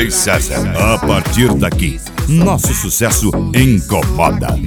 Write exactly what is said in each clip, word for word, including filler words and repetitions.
D J César. A partir daqui, nosso sucesso incomoda. A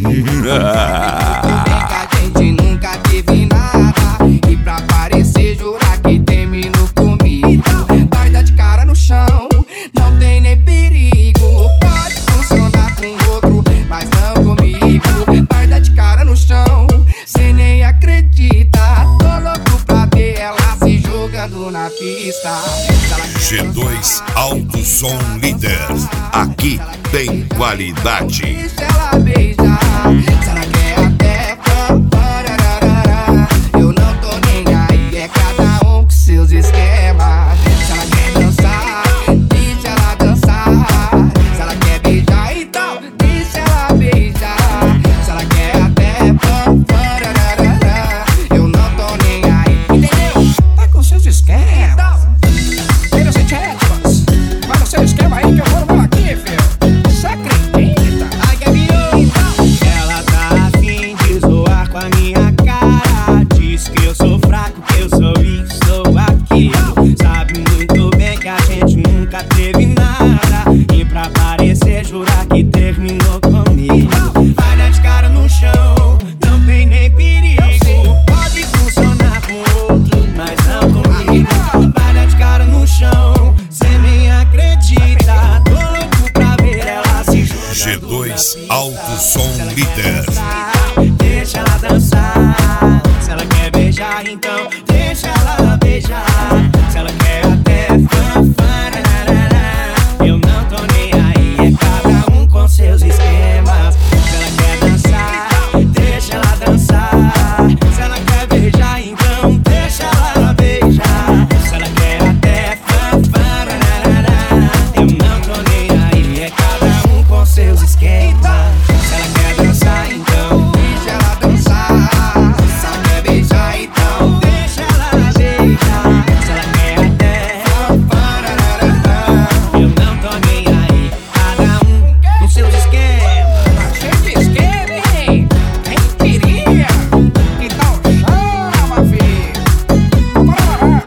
gente nunca teve nada, e pra parecer jurar que terminou comigo. Vai dar de cara no chão, não tem nem perigo. Pode funcionar com outro, mas não comigo. Vai dar de cara no chão, cê nem acredita. Tô louco pra ver ela se jogando na pista. G dois Alto Som Líder. Aqui tem qualidade. Deixa ela beijar, se ela quer até parararara. Eu não tô nem aí, é cada um com seus esquemas. Se ela quer dançar, deixa ela dançar. Se ela quer beijar, então deixa ela beijar. Se ela quer até parararara. Eu não tô nem aí, entendeu? Tá com seus esquemas. Filhos e tietas, vai no seu esquema aí que eu vou no meu aqui, filho. Você acredita? Ai, que ela tá afim de zoar com a minha cara. Diz que eu sou fraco, que eu sou isso, sou aquilo. Sabe muito bem que a gente nunca teve nada, e pra parecer jurar que terminou comigo. Vai dar de cara no chão, não tem nem perigo. Pode funcionar com outro, mas não comigo. Vai dar de cara no chão, cê nem acredita. Tô louco pra ver ela se jogar. G dois Alto Som Líder. Deixa ela dançar. Se ela quer beijar, então